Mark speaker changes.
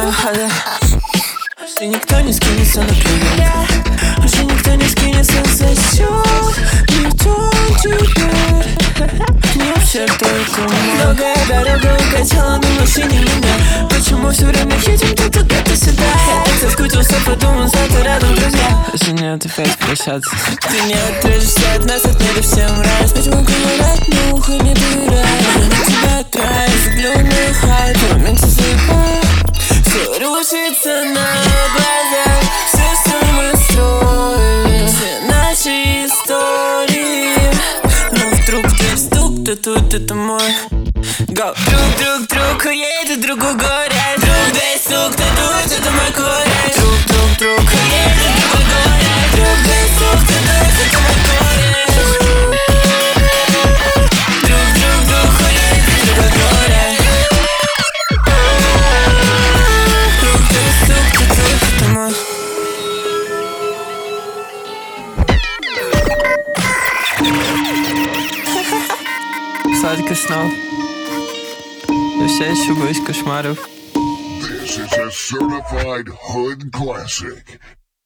Speaker 1: Уже никто не скинется на привет, уже никто не скинется за счет. You don't do that. Не вообще только мой. Долгая дорога укатила на машине меня. Почему все время едем то туда, то сюда? Я так соскучился, подумал, завтра рядом друзья. Уже нет опять прощаться. Ты не отрежешься от нас, отмерив всем раз. Почему говорят, не ухо не дырай? Я на тебя край, зеленый хай. В моменте слепа, все рушится на глазах. Все, что мы строили, все наши истории. Но вдруг ты стук, то тут это мой. Go. Друг, уедет в другой город. Друг, дай стук, то тут это мой корень. Друг, уедет в другой город. Друг, дай стук, то тут это мой корень. Друг, уедет в другой город. Друг, дай стук, то тут это мой. Сладких снов. Я все еще боюсь кошмаров.
Speaker 2: This is a certified hood classic.